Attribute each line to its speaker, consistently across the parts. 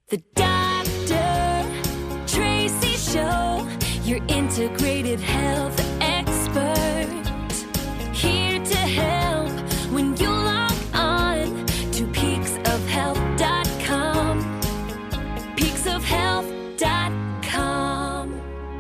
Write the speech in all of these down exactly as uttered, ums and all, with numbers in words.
Speaker 1: The Doctor Tracy Show, your integrated health expert. Here to help when you log on to peaks of health dot com. peaks of health dot com.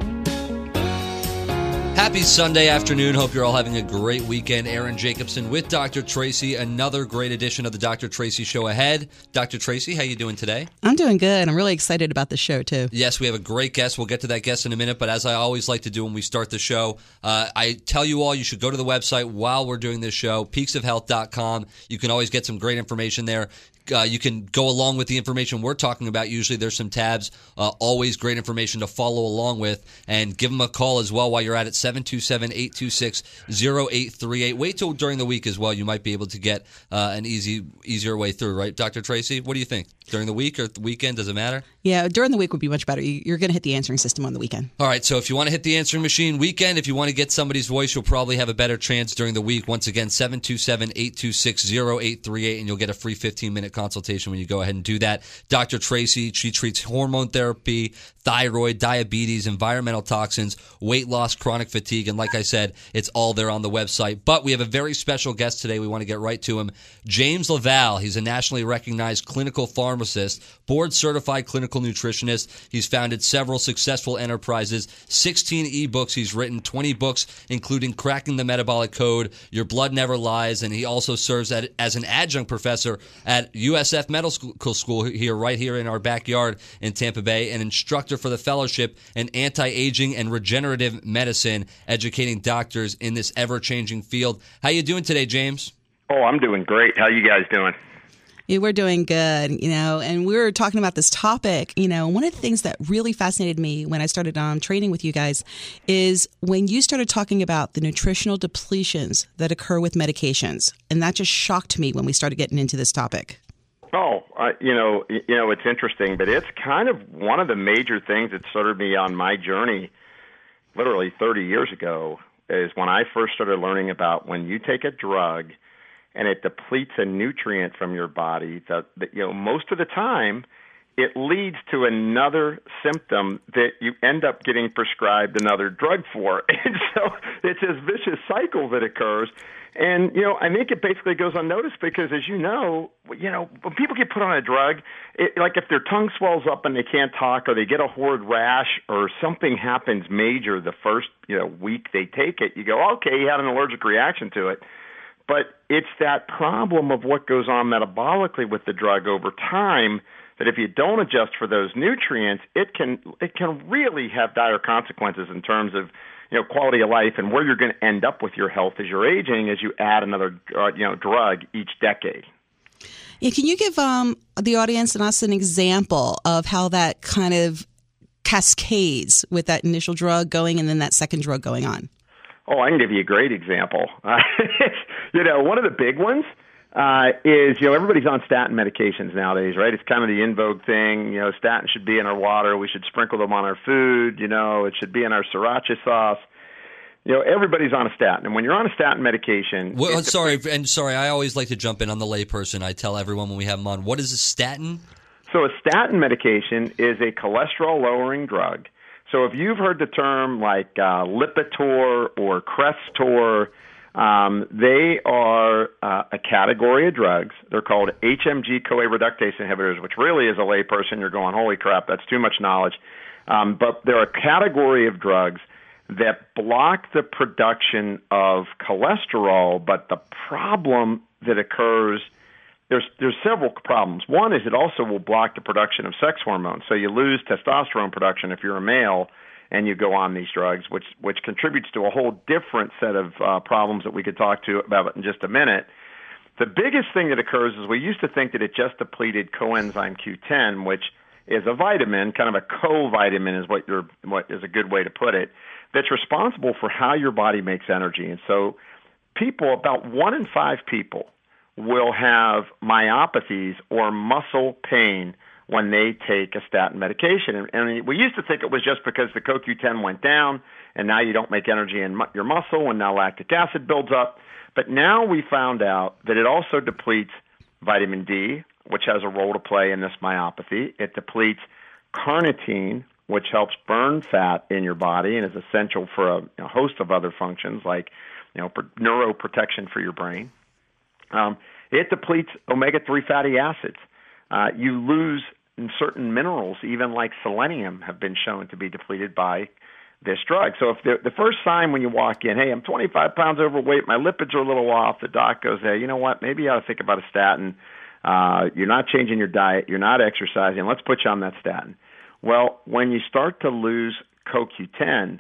Speaker 2: Happy Sunday afternoon. Hope you're all having a great weekend. Aaron Jacobson with Doctor Tracy. Another great edition of the Doctor Tracy Show ahead. Doctor Tracy, how you doing today?
Speaker 3: I'm doing good. I'm really excited about the show, too.
Speaker 2: Yes, we have a great guest. We'll get to that guest in a minute. But as I always like to do when we start the show, uh, I tell you all you should go to the website while we're doing this show, peaks of health dot com. You can always get some great information there. Uh, you can go along with the information we're talking about. Usually there's some tabs, uh, always great information to follow along with. And give them a call as well while you're at it, seven two seven, eight two six, zero eight three eight. Wait till during the week as well. You might be able to get uh, an easy, easier way through, right, Doctor Tracy? What do you think? During the week or the weekend, does it matter?
Speaker 3: Yeah, during the week would be much better. You're going to hit the answering system on the weekend.
Speaker 2: All right, so if you want to hit the answering machine weekend, if you want to get somebody's voice, you'll probably have a better chance during the week. Once again, seven two seven, eight two six, zero eight three eight, and you'll get a free fifteen-minute consultation when you go ahead and do that. Doctor Tracy, she treats hormone therapy, thyroid, diabetes, environmental toxins, weight loss, chronic fatigue, and like I said, it's all there on the website. But we have a very special guest today. We want to get right to him. James LaValle. He's a nationally recognized clinical pharmacist, board-certified clinical nutritionist. He's founded several successful enterprises, sixteen ebooks he's written, twenty books, including Cracking the Metabolic Code, Your Blood Never Lies, and he also serves at, as an adjunct professor at U S F Medical School here, right here in our backyard in Tampa Bay, an instructor for the fellowship in anti-aging and regenerative medicine, educating doctors in this ever-changing field. How you doing today, James?
Speaker 4: Oh, I'm doing great. How you guys doing?
Speaker 3: Yeah, we're doing good, you know, and we were talking about this topic. You know, one of the things that really fascinated me when I started um, training with you guys is when you started talking about the nutritional depletions that occur with medications. And that just shocked me when we started getting into this topic.
Speaker 4: Oh, uh, you know, you know, it's interesting, but it's kind of one of the major things that started me on my journey literally thirty years ago is when I first started learning about when you take a drug and it depletes a nutrient from your body, that, that you know, most of the time it leads to another symptom that you end up getting prescribed another drug for. And so it's this vicious cycle that occurs. And, you know, I think it basically goes unnoticed because, as you know, you know, when people get put on a drug, it, like if their tongue swells up and they can't talk or they get a horrid rash or something happens major the first, you know, week they take it, you go, okay, you had an allergic reaction to it. But it's that problem of what goes on metabolically with the drug over time that if you don't adjust for those nutrients, it can it can really have dire consequences in terms of, you know, quality of life and where you're going to end up with your health as you're aging as you add another uh, you know drug each decade.
Speaker 3: Yeah, can you give um, the audience and us an example of how that kind of cascades with that initial drug going and then that second drug going on?
Speaker 4: Oh, I can give you a great example. Uh, you know, one of the big ones uh, is, you know, everybody's on statin medications nowadays, right? It's kind of the in vogue thing. You know, statins should be in our water. We should sprinkle them on our food. You know, it should be in our sriracha sauce. You know, everybody's on a statin. And when you're on a statin medication...
Speaker 2: Well, sorry, and sorry, I always like to jump in on the layperson. I tell everyone when we have them on, what is a statin?
Speaker 4: So a statin medication is a cholesterol-lowering drug. So if you've heard the term like uh, Lipitor or Crestor, um, they are uh, a category of drugs. They're called H M G-CoA reductase inhibitors, which really as a layperson, you're going, holy crap, that's too much knowledge. Um, but they're a category of drugs that block the production of cholesterol, but the problem that occurs, there's there's several problems. One is it also will block the production of sex hormones. So you lose testosterone production if you're a male and you go on these drugs, which which contributes to a whole different set of uh, problems that we could talk to about in just a minute. The biggest thing that occurs is we used to think that it just depleted coenzyme Q ten, which is a vitamin, kind of a co-vitamin is what you're, what is a good way to put it, that's responsible for how your body makes energy. And so people, about one in five people will have myopathies or muscle pain when they take a statin medication. And, and we used to think it was just because the co Q ten went down and now you don't make energy in mu- your muscle and now lactic acid builds up. But now we found out that it also depletes vitamin D, which has a role to play in this myopathy. It depletes carnitine, which helps burn fat in your body and is essential for a, a host of other functions like, you know, neuroprotection for your brain. Um, it depletes omega three fatty acids. Uh, you lose certain minerals, even like selenium, have been shown to be depleted by this drug. So if the, the first sign when you walk in, hey, I'm twenty-five pounds overweight, my lipids are a little off, the doc goes, hey, you know what, maybe you ought to think about a statin. Uh, you're not changing your diet, you're not exercising, let's put you on that statin. Well, when you start to lose C O Q ten,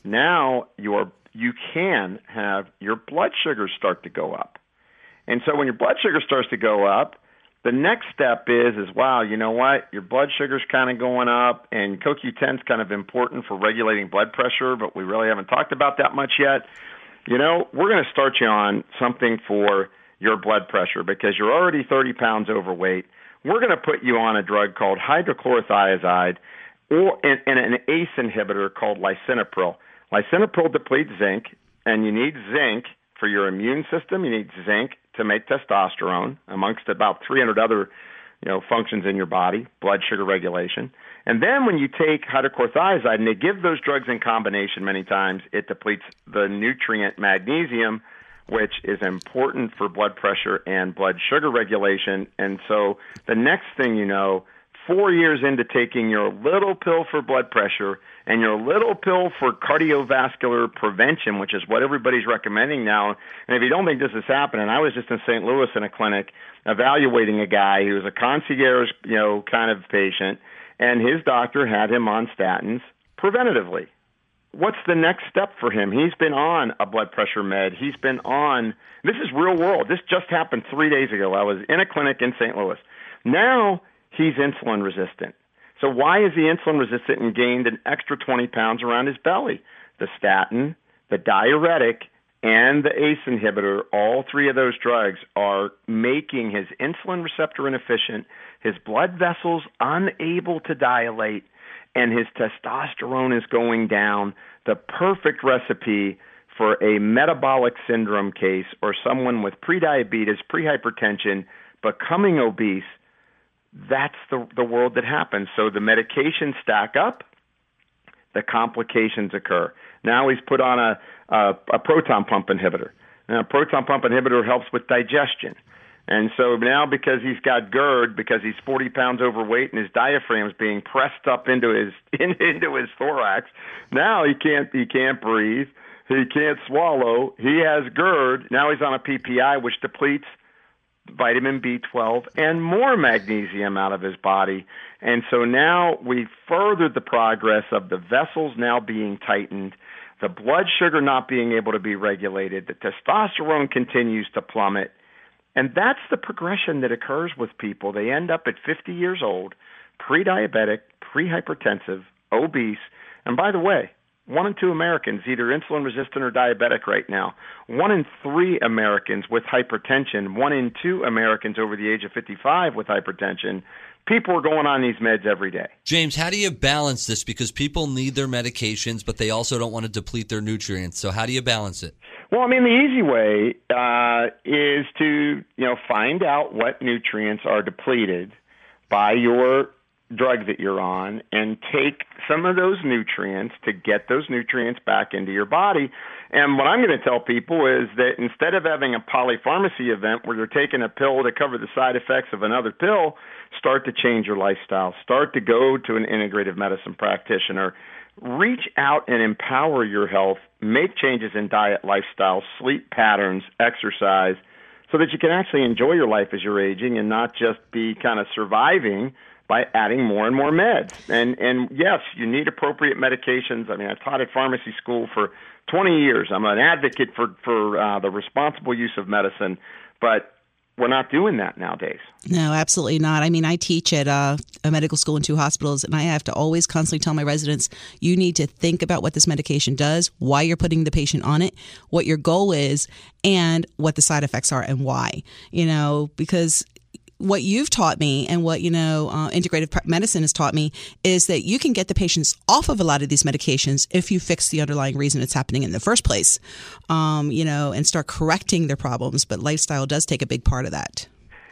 Speaker 4: now your you can have your blood sugars start to go up. And so when your blood sugar starts to go up, the next step is, is wow, you know what? Your blood sugar's kind of going up, and C O Q ten is kind of important for regulating blood pressure, but we really haven't talked about that much yet. You know, we're going to start you on something for your blood pressure because you're already thirty pounds overweight. We're going to put you on a drug called hydrochlorothiazide or and, and an A C E inhibitor called lisinopril. Lisinopril depletes zinc, and you need zinc for your immune system. You need zinc to make testosterone, amongst about three hundred other, you know, functions in your body, blood sugar regulation. And then when you take hydrochlorothiazide, and they give those drugs in combination many times, it depletes the nutrient magnesium, which is important for blood pressure and blood sugar regulation. And so the next thing you know, four years into taking your little pill for blood pressure and your little pill for cardiovascular prevention, which is what everybody's recommending now. And if you don't think this is happening, I was just in Saint Louis in a clinic evaluating a guy who was a concierge, you know, kind of patient, and his doctor had him on statins preventatively. What's the next step for him? He's been on a blood pressure med. He's been on, this is real world. This just happened three days ago. I was in a clinic in Saint Louis. Now he's insulin resistant. So why is he insulin resistant and gained an extra twenty pounds around his belly? The statin, the diuretic, and the A C E inhibitor, all three of those drugs are making his insulin receptor inefficient, his blood vessels unable to dilate, and his testosterone is going down. The perfect recipe for a metabolic syndrome case or someone with prediabetes, prehypertension, becoming obese. That's the the world that happens. So the medications stack up, the complications occur. Now he's put on a, a, a proton pump inhibitor. Now, a proton pump inhibitor helps with digestion. And so now because he's got GERD, because he's forty pounds overweight and his diaphragm is being pressed up into his in, into his thorax, now he can't he can't breathe, he can't swallow, he has GERD. Now he's on a P P I, which depletes vitamin B twelve and more magnesium out of his body. And so now we furthered the progress of the vessels now being tightened, the blood sugar not being able to be regulated, the testosterone continues to plummet. And that's the progression that occurs with people. They end up at fifty years old, pre-diabetic, pre-hypertensive, obese. And by the way, one in two Americans either insulin resistant or diabetic right now. One in three Americans with hypertension. One in two Americans over the age of fifty-five with hypertension. People are going on these meds every day.
Speaker 2: James, how do you balance this? Because people need their medications, but they also don't want to deplete their nutrients. So how do you balance it?
Speaker 4: Well, I mean, the easy way uh, is to, you know, find out what nutrients are depleted by your drug that you're on and take some of those nutrients to get those nutrients back into your body. And what I'm going to tell people is that instead of having a polypharmacy event where you're taking a pill to cover the side effects of another pill, start to change your lifestyle. Start to go to an integrative medicine practitioner. Reach out and empower your health. Make changes in diet, lifestyle, sleep patterns, exercise, so that you can actually enjoy your life as you're aging and not just be kind of surviving by adding more and more meds. And and yes, you need appropriate medications. I mean, I taught at pharmacy school for twenty years. I'm an advocate for, for uh, the responsible use of medicine, but we're not doing that nowadays.
Speaker 3: No, absolutely not. I mean, I teach at uh, a medical school in two hospitals, and I have to always constantly tell my residents, you need to think about what this medication does, why you're putting the patient on it, what your goal is, and what the side effects are and why. You know, because what you've taught me and what, you know, uh, integrative medicine has taught me is that you can get the patients off of a lot of these medications if you fix the underlying reason it's happening in the first place, um, you know, and start correcting their problems. But lifestyle does take a big part of that.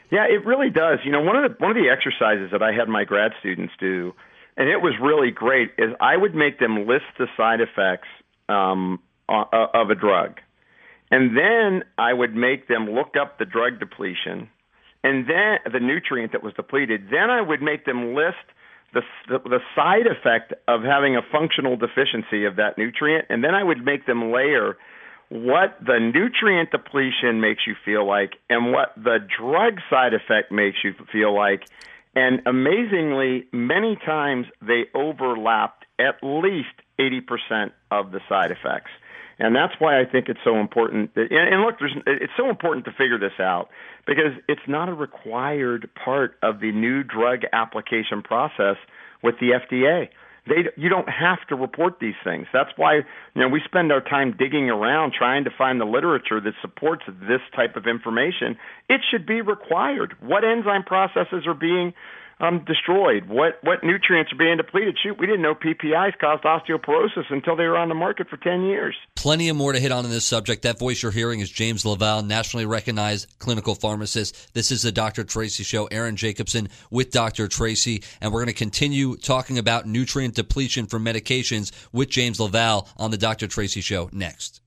Speaker 4: Yeah, it really does. You know, one of the one of the exercises that I had my grad students do, and it was really great, is I would make them list the side effects um, of a drug. And then I would make them look up the drug depletion and then the nutrient that was depleted. Then I would make them list the, the, the side effect of having a functional deficiency of that nutrient. And then I would make them layer what the nutrient depletion makes you feel like and what the drug side effect makes you feel like. And amazingly, many times they overlapped at least eighty percent of the side effects. And that's why I think it's so important. That, and look, there's, it's so important to figure this out because it's not a required part of the new drug application process with the F D A. They, you don't have to report these things. That's why, you know, we spend our time digging around trying to find the literature that supports this type of information. It should be required. What enzyme processes are being um, destroyed? What what nutrients are being depleted? Shoot, we didn't know P P Is caused osteoporosis until they were on the market for ten years.
Speaker 2: Plenty of more to hit on in this subject. That voice you're hearing is James LaValle, nationally recognized clinical pharmacist. This is the Doctor Tracy Show. Aaron Jacobson with Doctor Tracy, and we're going to continue talking about nutrient depletion from medications with James LaValle on the Doctor Tracy Show next.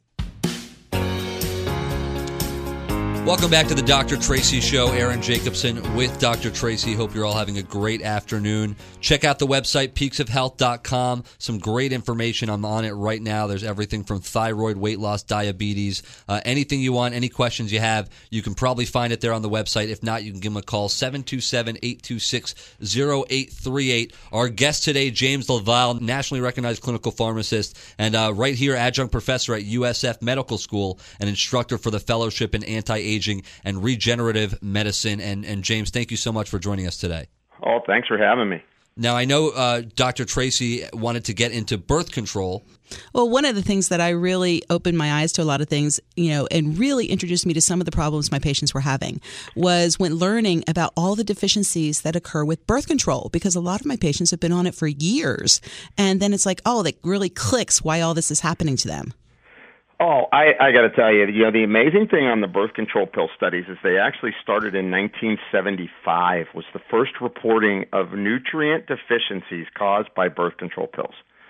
Speaker 2: Welcome back to the Doctor Tracy Show. Aaron Jacobson with Doctor Tracy. Hope you're all having a great afternoon. Check out the website, peaks of health dot com. Some great information. I'm on it right now. There's everything from thyroid, weight loss, diabetes, uh, anything you want, any questions you have, you can probably find it there on the website. If not, you can give them a call, seven two seven, eight two six, zero eight three eight. Our guest today, James LaValle, nationally recognized clinical pharmacist, and uh, right here, adjunct professor at U S F Medical School, and instructor for the Fellowship in Anti-Aging and Regenerative Medicine. And, and James, thank you so much for joining us today.
Speaker 4: Oh, thanks for having me.
Speaker 2: Now, I know uh, Doctor Tracy wanted to get into birth control.
Speaker 3: Well, one of the things that I really opened my eyes to a lot of things, you know, and really introduced me to some of the problems my patients were having was when learning about all the deficiencies that occur with birth control, because a lot of my patients have been on it for years. And then it's like, oh, it really clicks why all this is happening to them.
Speaker 4: Oh, I, I got to tell you, you know, the amazing thing on the birth control pill studies is they actually started in nineteen seventy-five, was the first reporting of nutrient deficiencies caused by birth control pills.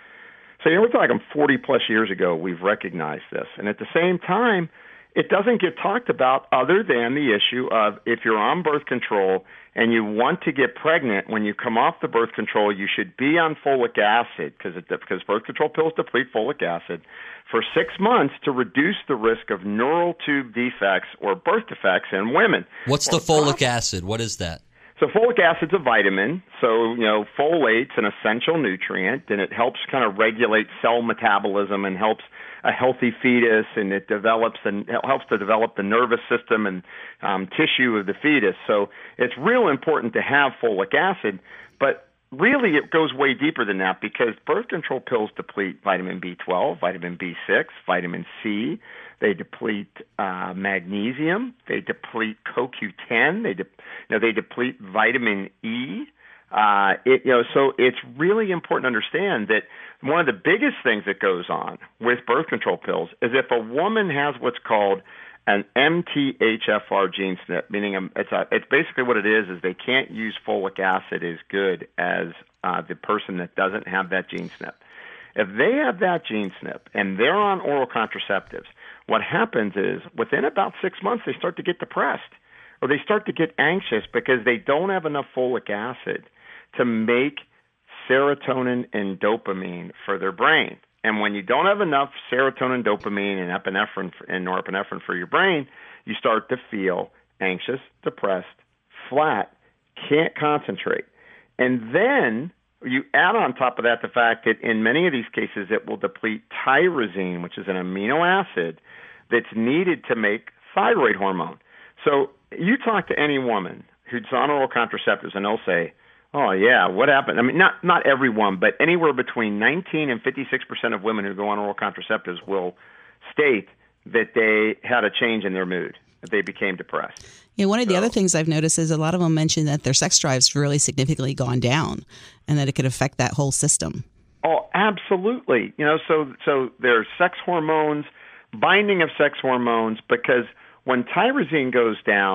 Speaker 4: So, you know, we're talking forty plus years ago, we've recognized this. And at the same time, it doesn't get talked about other than the issue of if you're on birth control and you want to get pregnant, when you come off the birth control, you should be on folic acid because it, because birth control pills deplete folic acid for six months to reduce the risk of neural tube defects or birth defects in women.
Speaker 2: What's the folic acid? What is that?
Speaker 4: So folic acid's a vitamin. So, you know, folate's an essential nutrient, and it helps kind of regulate cell metabolism and helps a healthy fetus, and it develops and helps to develop the nervous system and um, tissue of the fetus. So it's real important to have folic acid, but really it goes way deeper than that because birth control pills deplete vitamin B twelve, vitamin B six, vitamin C. They deplete uh, magnesium. They deplete C O Q ten. They, de- you know, they deplete vitamin E. Uh, it, you know, so it's really important to understand that one of the biggest things that goes on with birth control pills is if a woman has what's called an M T H F R gene S N P, meaning a, it's a, it's basically what it is is they can't use folic acid as good as uh, the person that doesn't have that gene S N P. If they have that gene S N P and they're on oral contraceptives, what happens is within about six months they start to get depressed or they start to get anxious because they don't have enough folic acid to make serotonin and dopamine for their brain. And when you don't have enough serotonin, dopamine, and epinephrine and norepinephrine for your brain, you start to feel anxious, depressed, flat, can't concentrate. And then you add on top of that the fact that in many of these cases it will deplete tyrosine, which is an amino acid that's needed to make thyroid hormone. So you talk to any woman who's on oral contraceptives and they'll say, oh, yeah, what happened? I mean, not not everyone, but anywhere between nineteen and fifty-six percent of women who go on oral contraceptives will state that they had a change in their mood, that they became depressed.
Speaker 3: Yeah, one of the
Speaker 4: so,
Speaker 3: other things I've noticed is a lot of them mention that their sex drive's really significantly gone down and that it could affect that whole system.
Speaker 4: Oh, absolutely. You know, so so there's sex hormones, binding of sex hormones, because when tyrosine goes down,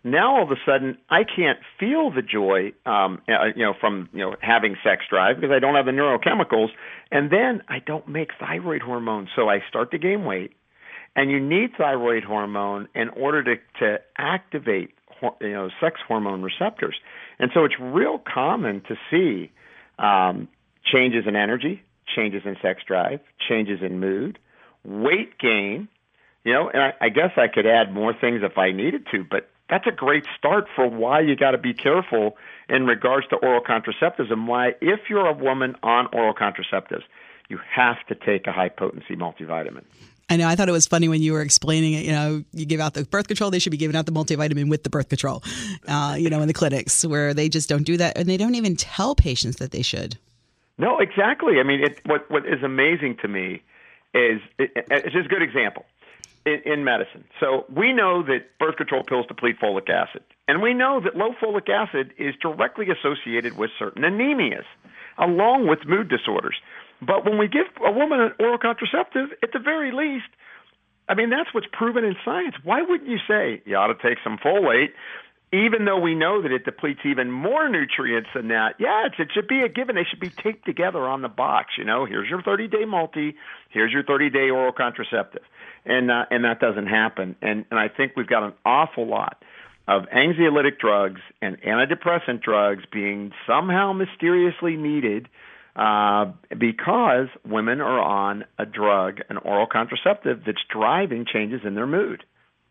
Speaker 4: Now all of a sudden I can't feel the joy, um, you know, from you know having sex drive because I don't have the neurochemicals, and then I don't make thyroid hormone, so I start to gain weight. And you need thyroid hormone in order to to activate you know sex hormone receptors, and so it's real common to see um, changes in energy, changes in sex drive, changes in mood, weight gain. You know, and I, I guess I could add more things if I needed to, but that's a great start for why you got to be careful in regards to oral contraceptives and why, if you're a woman on oral contraceptives, you have to take a high-potency multivitamin.
Speaker 3: I know. I thought it was funny when you were explaining it. You know, you give out the birth control, they should be giving out the multivitamin with the birth control, uh, you know, in the clinics where they just don't do that. And they don't even tell patients that they should.
Speaker 4: No, exactly. I mean, it, what what is amazing to me is, it, it's just a good example. In, in medicine. So we know that birth control pills deplete folic acid. And we know that low folic acid is directly associated with certain anemias, along with mood disorders. But when we give a woman an oral contraceptive, at the very least, I mean, that's what's proven in science. Why wouldn't you say you ought to take some folate, even though we know that it depletes even more nutrients than that? Yeah, it's, it should be a given. They should be taped together on the box. You know, here's your thirty-day multi, here's your thirty-day oral contraceptive. And uh, and that doesn't happen. And and I think we've got an awful lot of anxiolytic drugs and antidepressant drugs being somehow mysteriously needed uh, because women are on a drug, an oral contraceptive, that's driving changes in their mood.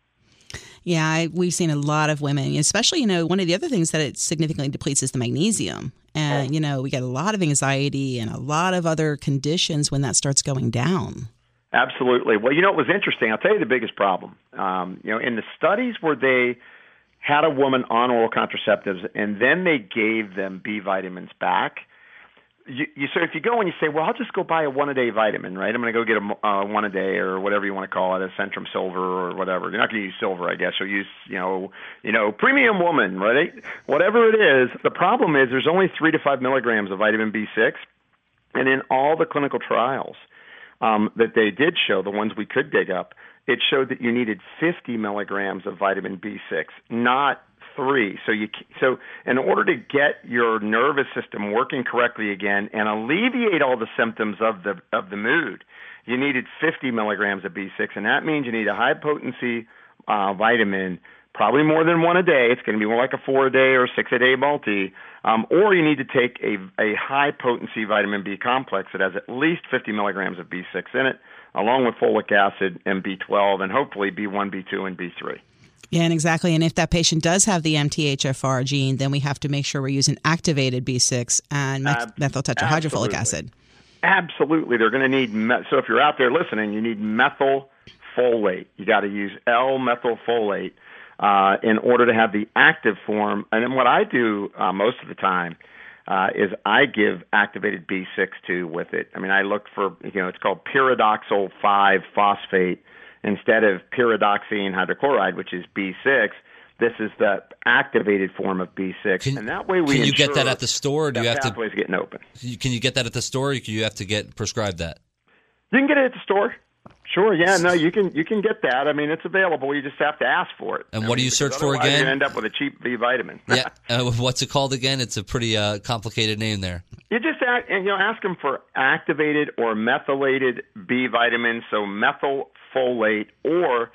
Speaker 3: Yeah, I, we've seen a lot of women, especially, you know, one of the other things that it significantly depletes is the magnesium. And, you know, we get a lot of anxiety and a lot of other conditions when that starts going down.
Speaker 4: Absolutely. Well, you know, it was interesting. I'll tell you the biggest problem. Um, you know, in the studies where they had a woman on oral contraceptives and then they gave them B vitamins back, you, you so if you go and you say, well, I'll just go buy a one-a-day vitamin, right? I'm going to go get a uh, one-a-day or whatever you want to call it, a Centrum Silver or whatever. You're not going to use silver, I guess. You'll use, you know, you know, Premium Woman, right? Whatever it is, the problem is there's only three to five milligrams of vitamin B six, and in all the clinical trials Um, that they did show, the ones we could dig up, it showed that you needed fifty milligrams of vitamin B six, not three. So you, so in order to get your nervous system working correctly again and alleviate all the symptoms of the of the mood, you needed fifty milligrams of B six, and that means you need a high potency uh, vitamin, probably more than one a day. It's going to be more like a four a day or six a day multi. Um, or you need to take a, a high-potency vitamin B complex that has at least fifty milligrams of B six in it, along with folic acid and B twelve, and hopefully B one, B two, and B three.
Speaker 3: Yeah, and exactly. And if that patient does have the M T H F R gene, then we have to make sure we're using activated B six and meth-
Speaker 4: Ab-
Speaker 3: methyl tetrahydrofolic
Speaker 4: absolutely.
Speaker 3: acid.
Speaker 4: Absolutely. They're going to need me- – so if you're out there listening, you need methylfolate. You got to use L-methylfolate. Uh, in order to have the active form. And then what I do uh, most of the time uh, is I give activated B six too with it. I mean, I look for, you know, it's called pyridoxal five phosphate instead of pyridoxine hydrochloride, which is B six. This is the activated form of B six.
Speaker 2: Can,
Speaker 4: and that way we
Speaker 2: Can you
Speaker 4: ensure
Speaker 2: get that at the store? Or do you have
Speaker 4: pathway's
Speaker 2: to,
Speaker 4: getting open.
Speaker 2: Can you get that at the store or do you have to get prescribed that?
Speaker 4: You can get it at the store. Sure, yeah, no, you can you can get that. I mean, it's available. You just have to ask for it.
Speaker 2: And
Speaker 4: I
Speaker 2: what
Speaker 4: mean,
Speaker 2: do you search for
Speaker 4: otherwise
Speaker 2: again?
Speaker 4: You're going to end up with a cheap B vitamin.
Speaker 2: Yeah, uh, what's it called again? It's a pretty uh, complicated name there.
Speaker 4: You just act, you know ask them for activated or methylated B vitamins, so methylfolate or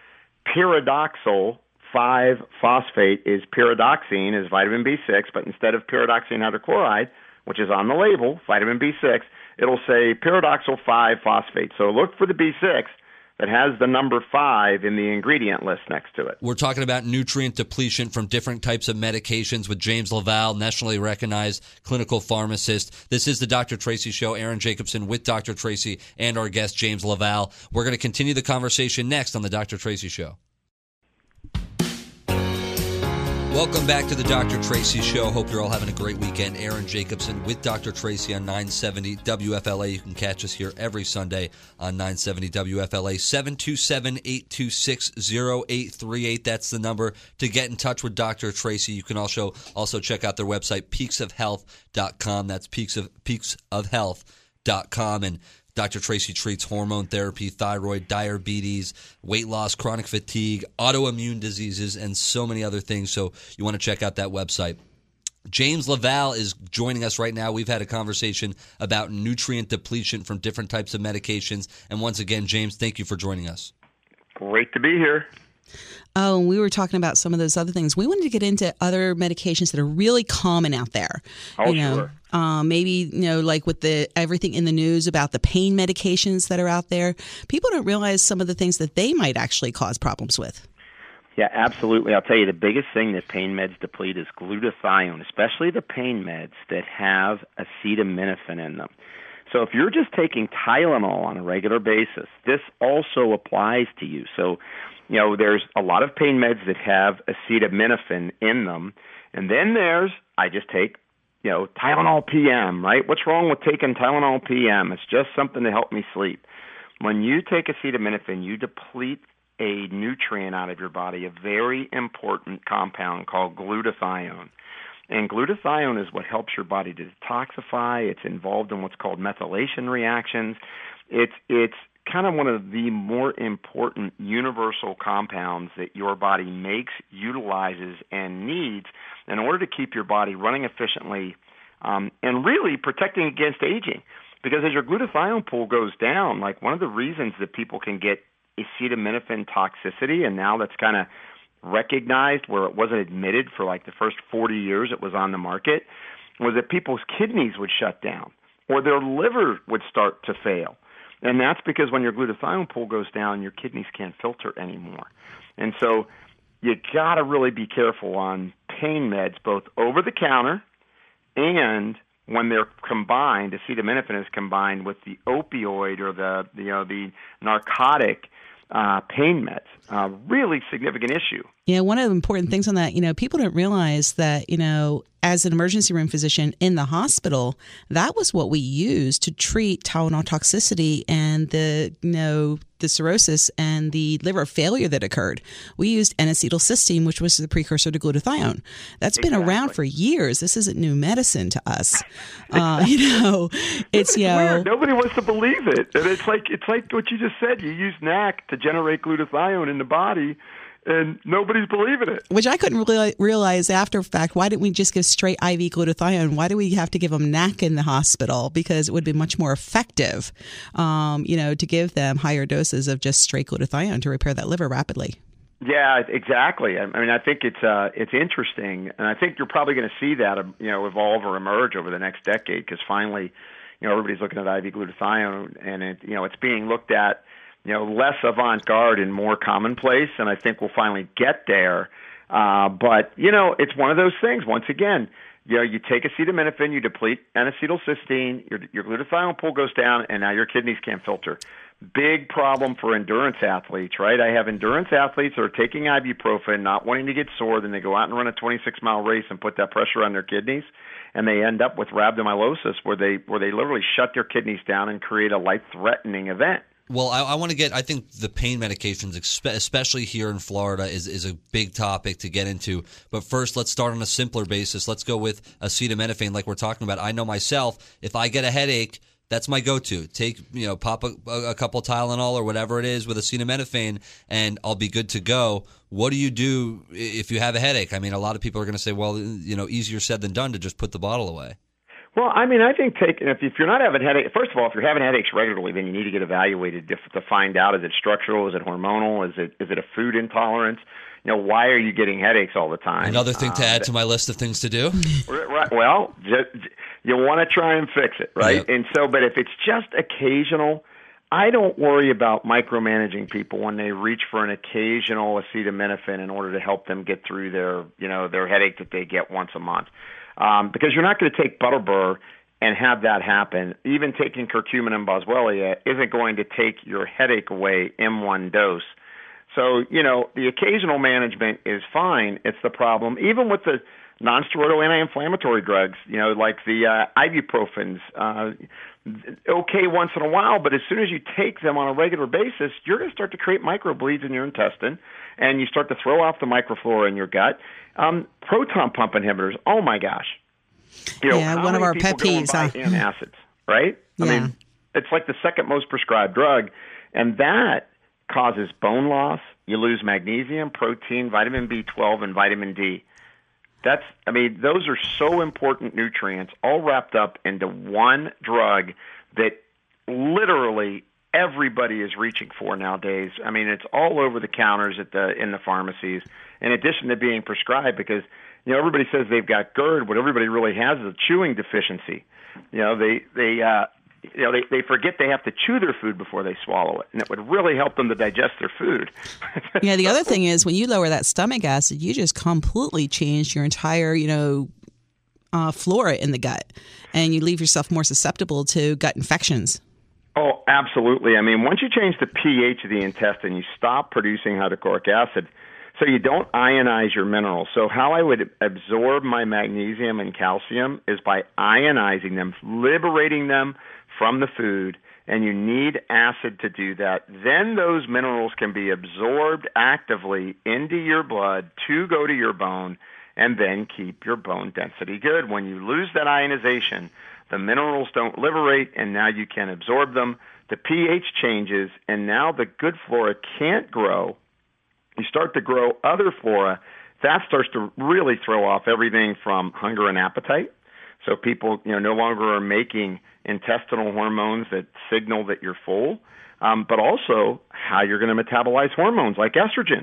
Speaker 4: pyridoxal five phosphate is pyridoxine is vitamin B six, but instead of pyridoxine hydrochloride, which is on the label, vitamin B six, it'll say pyridoxal five phosphate. So look for the B six that has the number five in the ingredient list next to it.
Speaker 2: We're talking about nutrient depletion from different types of medications with James Laval, nationally recognized clinical pharmacist. This is the Doctor Tracy Show. Aaron Jacobson with Doctor Tracy and our guest, James Laval. We're going to continue the conversation next on the Doctor Tracy Show. Welcome back to the Doctor Tracy Show. Hope you're all having a great weekend. Aaron Jacobson with Doctor Tracy on nine seventy W F L A. You can catch us here every Sunday on nine seventy W F L A. seven two seven, eight two six, zero eight three eight. That's the number to get in touch with Doctor Tracy. You can also also check out their website, peaks of health dot com. That's peaks of peaks of health dot com. And Doctor Tracy treats hormone therapy, thyroid, diabetes, weight loss, chronic fatigue, autoimmune diseases, and so many other things. So you want to check out that website. James Laval is joining us right now. We've had a conversation about nutrient depletion from different types of medications. And once again, James, thank you for joining us.
Speaker 4: Great to be here.
Speaker 3: Oh, and we were talking about some of those other things. We wanted to get into other medications that are really common out there.
Speaker 4: Oh,
Speaker 3: you know,
Speaker 4: sure.
Speaker 3: Um, maybe, you know, like with the everything in the news about the pain medications that are out there. People don't realize some of the things that they might actually cause problems with.
Speaker 4: Yeah, absolutely. I'll tell you, the biggest thing that pain meds deplete is glutathione, especially the pain meds that have acetaminophen in them. So if you're just taking Tylenol on a regular basis, this also applies to you. So, you know, there's a lot of pain meds that have acetaminophen in them. And then there's, I just take, you know, Tylenol P M, right? What's wrong with taking Tylenol P M? It's just something to help me sleep. When you take acetaminophen, you deplete a nutrient out of your body, a very important compound called glutathione. And glutathione is what helps your body to detoxify. It's involved in what's called methylation reactions. It's it's kind of one of the more important universal compounds that your body makes, utilizes, and needs in order to keep your body running efficiently um, and really protecting against aging. Because as your glutathione pool goes down, like one of the reasons that people can get acetaminophen toxicity, and now that's kind of recognized where it wasn't admitted for like the first forty years it was on the market, was that people's kidneys would shut down or their liver would start to fail. And that's because when your glutathione pool goes down, your kidneys can't filter anymore. And so you got to really be careful on pain meds, both over the counter and when they're combined. Acetaminophen is combined with the opioid or the, you know, the narcotic uh, pain meds. Uh, really significant issue.
Speaker 3: Yeah, one of the important things on that, you know, people don't realize that, you know, as an emergency room physician in the hospital, that was what we used to treat Tylenol toxicity and the, you know, the cirrhosis and the liver failure that occurred. We used N-acetylcysteine, which was the precursor to glutathione. That's been
Speaker 4: Exactly.
Speaker 3: around for years. This isn't new medicine to us. Uh, you know, it's, you know,
Speaker 4: weird. Nobody wants to believe it. And it's like it's like what you just said. You use N A C to generate glutathione in the body, and nobody's believing it.
Speaker 3: which I couldn't really realize after fact. Why didn't we just give straight I V glutathione? Why do we have to give them N A C in the hospital? Because it would be much more effective, um, you know, to give them higher doses of just straight glutathione to repair that liver rapidly.
Speaker 4: Yeah, exactly. I mean, I think it's uh, it's interesting, and I think you're probably going to see that, you know, evolve or emerge over the next decade, because finally, you know, everybody's looking at I V glutathione, and it, you know, it's being looked at, you know, less avant-garde and more commonplace, and I think we'll finally get there. Uh, but, you know, it's one of those things. Once again, you know, you take acetaminophen, you deplete N-acetylcysteine, your, your glutathione pool goes down, and now your kidneys can't filter. Big problem for endurance athletes, right? I have endurance athletes that are taking ibuprofen, not wanting to get sore, then they go out and run a twenty-six mile race and put that pressure on their kidneys, and they end up with rhabdomyolysis, where they where they literally shut their kidneys down and create a life-threatening event.
Speaker 2: Well, I, I want to get, I think the pain medications, especially here in Florida, is, is a big topic to get into. But first, let's start on a simpler basis. Let's go with acetaminophen like we're talking about. I know myself, if I get a headache, that's my go-to. Take, you know, pop a, a couple Tylenol or whatever it is with acetaminophen, and I'll be good to go. What do you do if you have a headache? I mean, a lot of people are going to say, well, you know, easier said than done to just put the bottle away.
Speaker 4: Well, I mean, I think taking if, if you're not having headaches, first of all, if you're having headaches regularly, then you need to get evaluated to, to find out, is it structural, is it hormonal, is it is it a food intolerance? You know, why are you getting headaches all the time?
Speaker 2: Another thing to
Speaker 4: um,
Speaker 2: add to my list of things to do.
Speaker 4: Right. Well, just, you want to try and fix it, right?
Speaker 2: Yep.
Speaker 4: And so, but if it's just occasional, I don't worry about micromanaging people when they reach for an occasional acetaminophen in order to help them get through their, you know, their headache that they get once a month. Um, because you're not going to take Butterbur and have that happen. Even taking curcumin and boswellia isn't going to take your headache away in one dose. So, you know, the occasional management is fine. It's the problem. Even with the nonsteroidal anti-inflammatory drugs, you know, like the uh, ibuprofens, uh, okay once in a while, but as soon as you take them on a regular basis, you're going to start to create microbleeds in your intestine, and you start to throw off the microflora in your gut. Um, proton pump inhibitors, oh my gosh. You know,
Speaker 3: Yeah,
Speaker 4: how
Speaker 3: one of
Speaker 4: many
Speaker 3: our
Speaker 4: people
Speaker 3: pet
Speaker 4: go and
Speaker 3: peeves,
Speaker 4: buy
Speaker 3: huh?
Speaker 4: antacids, right? I
Speaker 3: Yeah.
Speaker 4: mean, it's like the second most prescribed drug, and that causes bone loss. You lose magnesium, protein, vitamin B twelve, and vitamin D. That's, I mean, those are so important nutrients all wrapped up into one drug that literally everybody is reaching for nowadays. I mean, it's all over the counters at the in the pharmacies, in addition to being prescribed, because, you know, everybody says they've got GERD. What everybody really has is a chewing deficiency. You know, they, they uh, you know, they, they forget they have to chew their food before they swallow it, and it would really help them to digest their food.
Speaker 3: Yeah, the other thing is when you lower that stomach acid, you just completely change your entire, you know, uh, flora in the gut, and you leave yourself more susceptible to gut infections.
Speaker 4: Oh, absolutely. I mean, once you change the pH of the intestine, you stop producing hydrochloric acid, so you don't ionize your minerals. So how I would absorb my magnesium and calcium is by ionizing them, liberating them from the food, and you need acid to do that. Then those minerals can be absorbed actively into your blood to go to your bone, and then keep your bone density good. When you lose that ionization, the minerals don't liberate, and now you can absorb them. The pH changes, and now the good flora can't grow. You start to grow other flora. That starts to really throw off everything from hunger and appetite. So people, you know, no longer are making intestinal hormones that signal that you're full, um, but also how you're going to metabolize hormones like estrogen.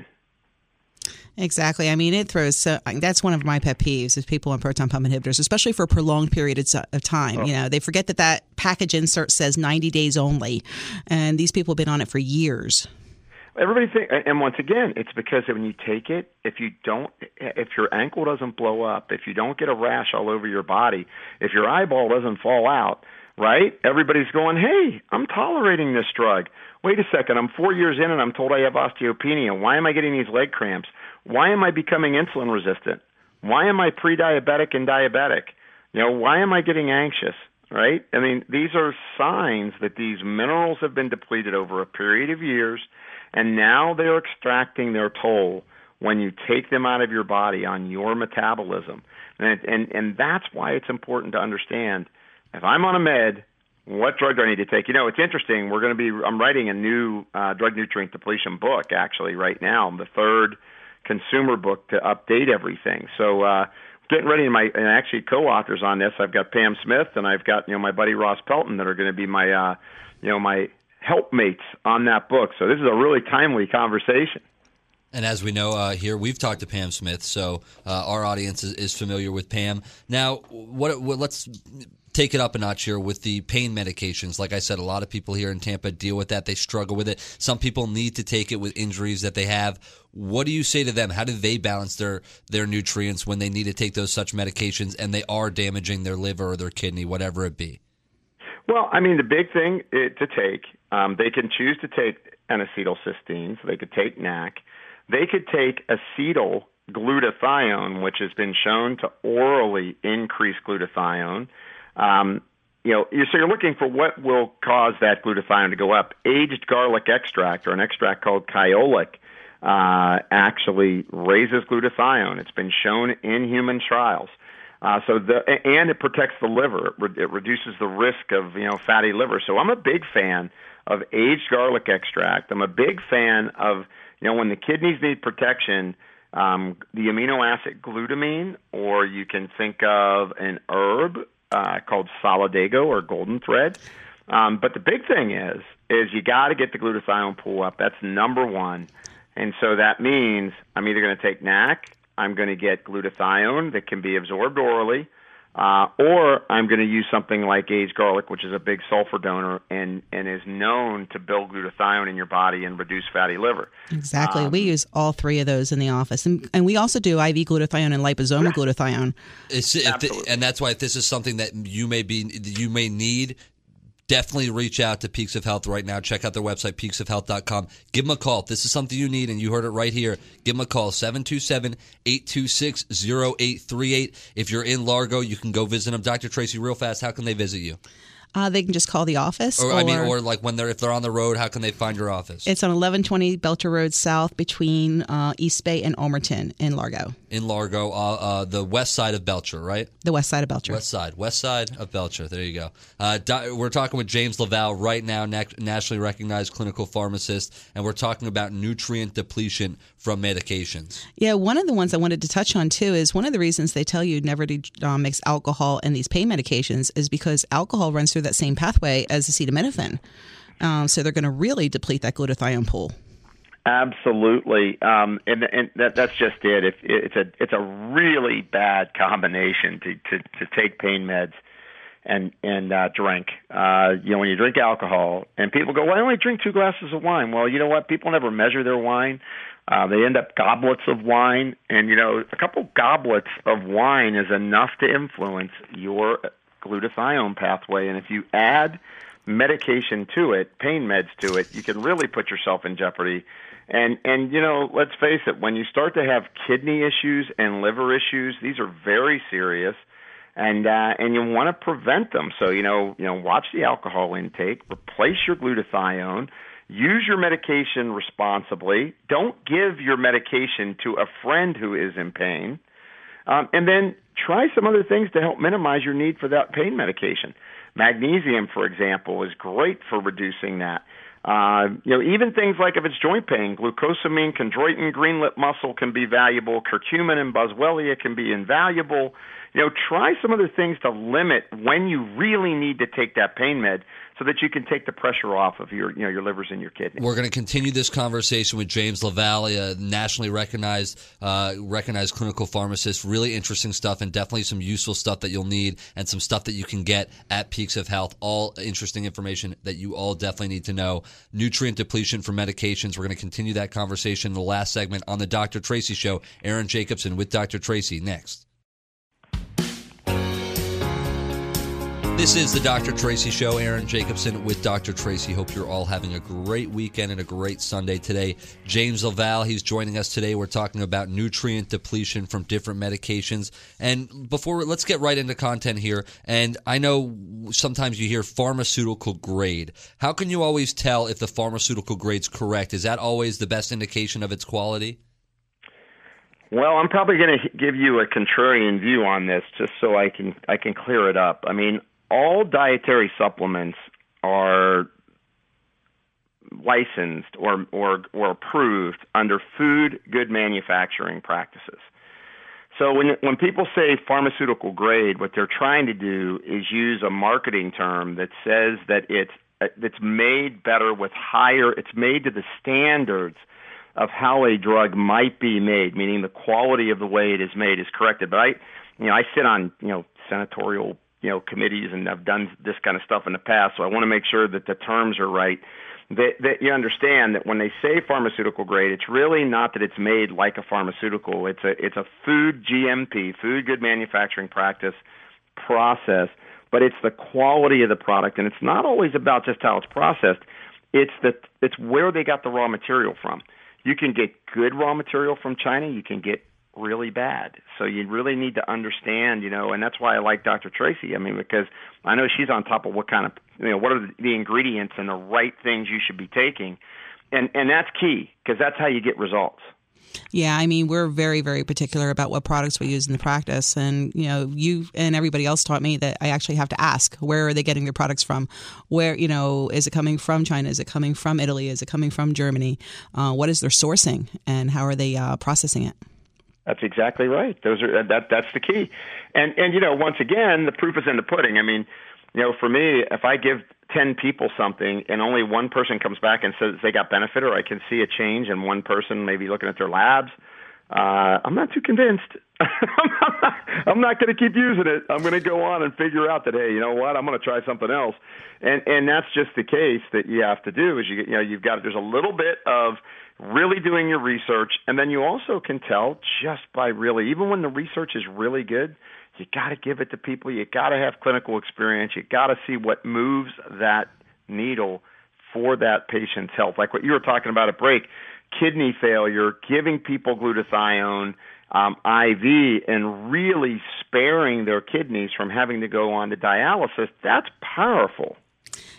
Speaker 3: Exactly. I mean, it throws. So that's one of my pet peeves is people on proton pump inhibitors, especially for prolonged periods of time. Oh. You know, they forget that that package insert says ninety days only, and these people have been on it for years.
Speaker 4: Everybody think, and once again, it's because when you take it, if you don't, if your ankle doesn't blow up, if you don't get a rash all over your body, if your eyeball doesn't fall out, right? Everybody's going, hey, I'm tolerating this drug. Wait a second, I'm four years in and I'm told I have osteopenia. Why am I getting these leg cramps? Why am I becoming insulin resistant? Why am I pre-diabetic and diabetic? You know, why am I getting anxious, right? I mean, these are signs that these minerals have been depleted over a period of years, and now they're extracting their toll when you take them out of your body on your metabolism. And, and, and that's why it's important to understand, if I'm on a med, what drug do I need to take? You know, it's interesting. We're going to be, I'm writing a new uh, drug nutrient depletion book, actually, right now. I'm the third consumer book to update everything. So uh, getting ready, my and actually co-authors on this. I've got Pam Smith and I've got, you know, my buddy Ross Pelton that are going to be my, uh, you know, my helpmates on that book. So this is a really timely conversation.
Speaker 2: And as we know uh, here, we've talked to Pam Smith, so uh, our audience is, is familiar with Pam. Now, what, what let's take it up a notch here with the pain medications. Like I said, a lot of people here in Tampa deal with that. They struggle with it. Some people need to take it with injuries that they have. What do you say to them? How do they balance their, their nutrients when they need to take those such medications and they are damaging their liver or their kidney, whatever it be?
Speaker 4: Well, I mean, the big thing to take, um, they can choose to take N-acetylcysteine, so they could take N A C. They could take acetylglutathione, which has been shown to orally increase glutathione. Um, you know, so you're looking for what will cause that glutathione to go up. Aged garlic extract, or an extract called Kyolic, uh, actually raises glutathione. It's been shown in human trials. Uh, so the and it protects the liver. It, re- it reduces the risk of, you know, fatty liver. So I'm a big fan of aged garlic extract. I'm a big fan of, you know, when the kidneys need protection, um, the amino acid glutamine, or you can think of an herb uh, called Solidago or golden thread. Um, but the big thing is, is you got to get the glutathione pool up. That's number one. And so that means I'm either going to take N A C, I'm going to get glutathione that can be absorbed orally, uh, or I'm going to use something like aged garlic, which is a big sulfur donor and, and is known to build glutathione in your body and reduce fatty liver.
Speaker 3: Exactly.
Speaker 4: Um,
Speaker 3: we use all three of those in the office. And, and we also do I V glutathione and liposomal glutathione.
Speaker 2: It's, if the, and that's why if this is something that you may be, you may need, definitely reach out to Peaks of Health right now. Check out their website, peaks of health dot com. Give them a call. If this is something you need, and you heard it right here, give them a call, seven two seven, eight two six, zero eight three eight. If you're in Largo, you can go visit them. Doctor Tracy, real fast, how can they visit you?
Speaker 3: Uh, they can just call the office.
Speaker 2: Or,
Speaker 3: or
Speaker 2: I mean, or like when they're if they're on the road, how can they find your office?
Speaker 3: It's on eleven twenty Belcher Road South between uh, East Bay and Ulmerton in Largo.
Speaker 2: In in Largo, uh, uh, the west side of Belcher, right?
Speaker 3: The west side of Belcher.
Speaker 2: West side. West side of Belcher. There you go. Uh, do, we're talking with James Laval right now, na- nationally recognized clinical pharmacist, and we're talking about nutrient depletion from medications.
Speaker 3: Yeah, one of the ones I wanted to touch on, too, is one of the reasons they tell you never to uh, mix alcohol in these pain medications is because alcohol runs through that same pathway as acetaminophen. Um, so they're going to really deplete that glutathione pool.
Speaker 4: Absolutely, um, and and that, that's just it. If it's a it's a really bad combination to, to, to take pain meds and and uh, drink. Uh, you know, when you drink alcohol, and people go, "Well, I only drink two glasses of wine." Well, you know what? People never measure their wine. Uh, they end up goblets of wine, and you know, a couple goblets of wine is enough to influence your glutathione pathway. And if you add medication to it, pain meds to it, you can really put yourself in jeopardy. And, and you know, let's face it, when you start to have kidney issues and liver issues, these are very serious, and uh, and you want to prevent them. So, you know, you know, watch the alcohol intake, replace your glutathione, use your medication responsibly, don't give your medication to a friend who is in pain, um, and then try some other things to help minimize your need for that pain medication. Magnesium, for example, is great for reducing that. Uh, you know, even things like if it's joint pain, glucosamine, chondroitin, green lip mussel can be valuable. Curcumin and boswellia can be invaluable. You know, try some other things to limit when you really need to take that pain med so that you can take the pressure off of your, you know, your livers and your kidneys.
Speaker 2: We're going to continue this conversation with James Laval, a nationally recognized uh, recognized clinical pharmacist. Really interesting stuff, and definitely some useful stuff that you'll need, and some stuff that you can get at Peaks of Health. All interesting information that you all definitely need to know. Nutrient depletion from medications. We're going to continue that conversation in the last segment on the Doctor Tracy Show. Aaron Jacobson with Doctor Tracy next. This is the Doctor Tracy Show. Aaron Jacobson with Doctor Tracy. Hope you're all having a great weekend and a great Sunday today. James Laval, he's joining us today. We're talking about nutrient depletion from different medications. And before, let's get right into content here. And I know sometimes you hear pharmaceutical grade. How can you always tell if the pharmaceutical grade's correct? Is that always the best indication of its quality?
Speaker 4: Well, I'm probably going to give you a contrarian view on this just so I can I can clear it up. I mean, all dietary supplements are licensed or, or, or approved under food good manufacturing practices. So when when people say pharmaceutical grade, what they're trying to do is use a marketing term that says that it's it's made better with higher, it's made to the standards of how a drug might be made, meaning the quality of the way it is made is corrected. But I, you know, I sit on, you know, senatorial, you know, committees, and I've done this kind of stuff in the past, so I want to make sure that the terms are right, that, that you understand that when they say pharmaceutical grade, it's really not that it's made like a pharmaceutical. It's a it's a food G M P, food good manufacturing practice process, but it's the quality of the product, and it's not always about just how it's processed. It's the it's where they got the raw material from. You can get good raw material from China. You can get really bad. So you really need to understand, you know, and that's why I like Doctor Tracy. I mean, because I know she's on top of what kind of, you know, what are the ingredients and the right things you should be taking. And and that's key, because that's how you get results.
Speaker 3: Yeah, I mean, we're very, very particular about what products we use in the practice. And, you know, you and everybody else taught me that I actually have to ask, where are they getting their products from? Where, you know, is it coming from China? Is it coming from Italy? Is it coming from Germany? Uh, what is their sourcing, and how are they uh, processing it?
Speaker 4: That's exactly right. Those are that. That's the key. And and you know, once again, the proof is in the pudding. I mean, you know, for me, if I give ten people something and only one person comes back and says they got benefit, or I can see a change in one person, maybe looking at their labs, uh, I'm not too convinced. I'm not going to keep using it. I'm going to go on and figure out that, hey, you know what, I'm going to try something else. And and that's just the case that you have to do. Is you you know you've got there's a little bit of really doing your research, and then you also can tell just by really, even when the research is really good, you got to give it to people. You got to have clinical experience. You got to see what moves that needle for that patient's health. Like what you were talking about at break, kidney failure, giving people glutathione um, I V, and really sparing their kidneys from having to go on to dialysis. That's powerful.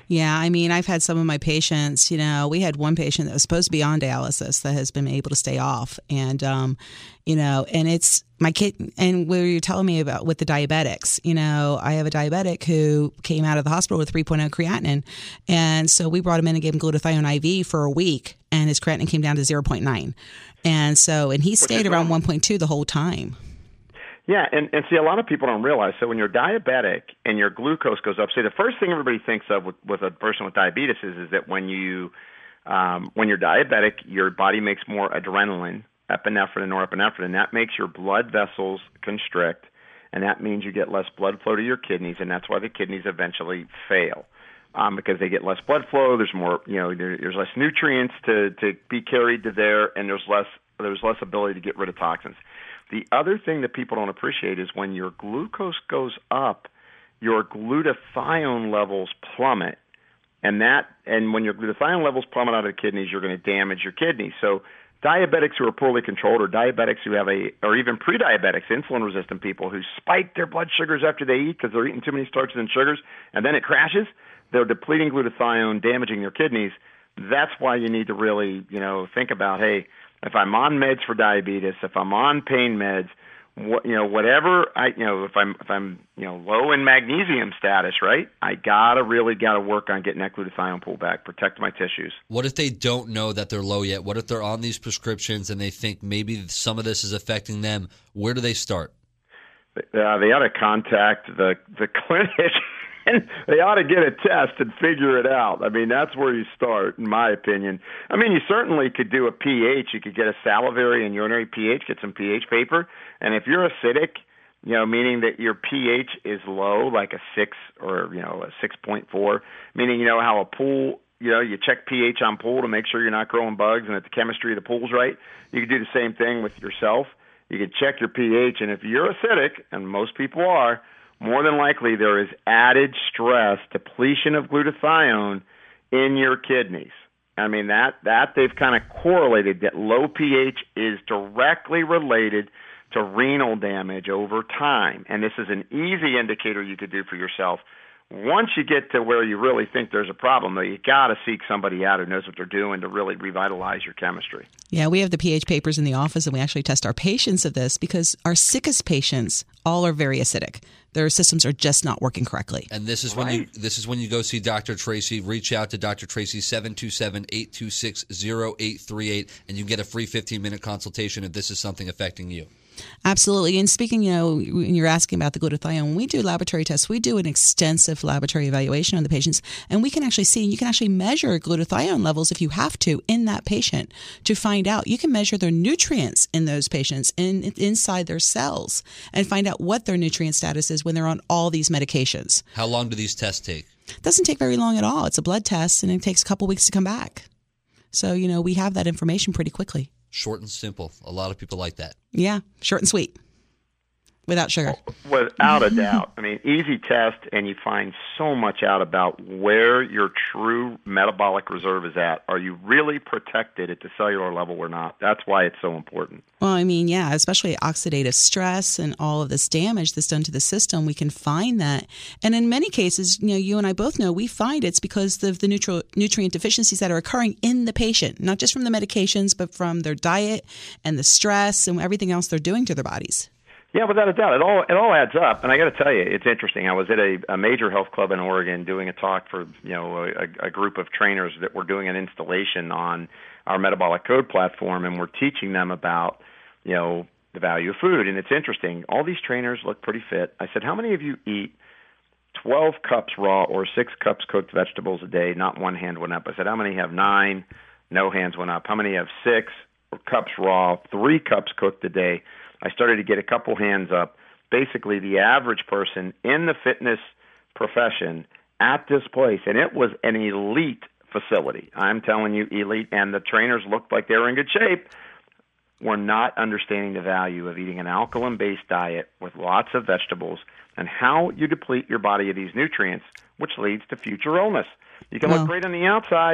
Speaker 3: Yeah, I mean, I've had some of my patients, you know, we had one patient that was supposed to be on dialysis that has been able to stay off. And, um, you know, and it's my kid, and where you're telling me about with the diabetics, you know, I have a diabetic who came out of the hospital with three point oh creatinine. And so we brought him in and gave him glutathione I V for a week, and his creatinine came down to zero point nine. And so, and he stayed around one point two the whole time.
Speaker 4: Yeah, and, and see, a lot of people don't realize, so when you're diabetic and your glucose goes up, see, the first thing everybody thinks of with, with a person with diabetes is, is that when, you, um, when you're diabetic, your body makes more adrenaline, epinephrine and norepinephrine, and that makes your blood vessels constrict, and that means you get less blood flow to your kidneys, and that's why the kidneys eventually fail. Um, because they get less blood flow, there's more, you know, there, there's less nutrients to, to be carried to there, and there's less there's less ability to get rid of toxins. The other thing that people don't appreciate is when your glucose goes up, your glutathione levels plummet, and that and when your glutathione levels plummet out of the kidneys, you're going to damage your kidneys. So diabetics who are poorly controlled, or diabetics who have a, or even pre-diabetics, insulin-resistant people who spike their blood sugars after they eat because they're eating too many starches and sugars, and then it crashes, they're depleting glutathione, damaging their kidneys. That's why you need to really, you know, think about, hey, if I'm on meds for diabetes, if I'm on pain meds, what, you know, whatever I, you know, if I'm if I'm, you know, low in magnesium status, right? I gotta really gotta work on getting that glutathione pulled back, protect my tissues.
Speaker 2: What if they don't know that they're low yet? What if they're on these prescriptions and they think maybe some of this is affecting them? Where do they start?
Speaker 4: Uh, they ought to contact the the clinic. And they ought to get a test and figure it out. I mean, that's where you start, in my opinion. I mean, you certainly could do a pH. You could get a salivary and urinary pH, get some pH paper. And if you're acidic, you know, meaning that your pH is low, like a six or, you know, a six point four, meaning, you know, how a pool, you know, you check pH on pool to make sure you're not growing bugs and that the chemistry of the pool's right. You could do the same thing with yourself. You could check your pH, and if you're acidic, and most people are, more than likely there is added stress, depletion of glutathione in your kidneys. I mean, that, that they've kind of correlated that low pH is directly related to renal damage over time. And this is an easy indicator you could do for yourself. Once you get to where you really think there's a problem, though, you got to seek somebody out who knows what they're doing to really revitalize your chemistry.
Speaker 3: Yeah, we have the pH papers in the office, and we actually test our patients of this because our sickest patients all are very acidic. Their systems are just not working correctly.
Speaker 2: And this is when right. you this is when you go see Doctor Tracy. Reach out to Doctor Tracy, seven two seven, eight two six, zero eight three eight, and you can get a free fifteen-minute consultation if this is something affecting you.
Speaker 3: Absolutely. And speaking, you know, when you're asking about the glutathione, when we do laboratory tests, we do an extensive laboratory evaluation on the patients, and we can actually see, you can actually measure glutathione levels if you have to in that patient to find out. You can measure their nutrients in those patients in, inside their cells and find out what their nutrient status is when they're on all these medications.
Speaker 2: How long do these tests take?
Speaker 3: It doesn't take very long at all. It's a blood test, and it takes a couple weeks to come back. So, you know, we have that information pretty quickly.
Speaker 2: Short and simple. A lot of people like that.
Speaker 3: Yeah, short and sweet. Without sugar.
Speaker 4: Without a doubt. I mean, easy test, and you find so much out about where your true metabolic reserve is at. Are you really protected at the cellular level or not? That's why it's so important.
Speaker 3: Well, I mean, yeah, especially oxidative stress and all of this damage that's done to the system, we can find that. And in many cases, you know, you and I both know, we find it's because of the nutri- nutrient deficiencies that are occurring in the patient, not just from the medications, but from their diet and the stress and everything else they're doing to their bodies.
Speaker 4: Yeah, without a doubt. It all it all adds up. And I got to tell you, it's interesting. I was at a, a major health club in Oregon doing a talk for, you know, a, a group of trainers that were doing an installation on our metabolic code platform, and we're teaching them about, you know, the value of food. And it's interesting. All these trainers look pretty fit. I said, how many of you eat twelve cups raw or six cups cooked vegetables a day? Not one hand went up. I said, how many have nine? No hands went up. How many have six cups raw, three cups cooked a day? I started to get a couple hands up. Basically, the average person in the fitness profession at this place, and it was an elite facility. I'm telling you, elite, and the trainers looked like they were in good shape, were not understanding the value of eating an alkaline-based diet with lots of vegetables and how you deplete your body of these nutrients, which leads to future illness. You can
Speaker 3: well,
Speaker 4: look great on the outside,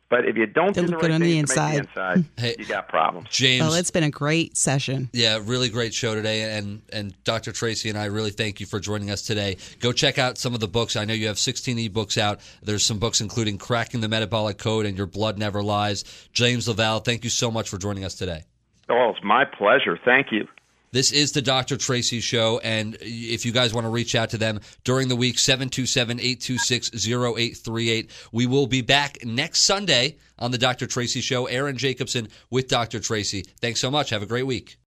Speaker 4: But if you don't
Speaker 3: They
Speaker 4: do the
Speaker 3: look
Speaker 4: right
Speaker 3: good on
Speaker 4: things
Speaker 3: the
Speaker 4: to
Speaker 3: inside.
Speaker 4: make the inside,
Speaker 2: Hey,
Speaker 4: you got problems.
Speaker 2: James.
Speaker 3: Well, it's been a great session.
Speaker 2: Yeah, really great show today, and and Doctor Tracy and I really thank you for joining us today. Go check out some of the books. I know you have sixteen e-books out. There's some books including Cracking the Metabolic Code and Your Blood Never Lies. James Lavelle, thank you so much for joining us today.
Speaker 4: Oh, it's my pleasure. Thank you.
Speaker 2: This is the Doctor Tracy Show, and if you guys want to reach out to them during the week, seven two seven, eight two six, zero eight three eight. We will be back next Sunday on the Doctor Tracy Show. Aaron Jacobson with Doctor Tracy. Thanks so much. Have a great week.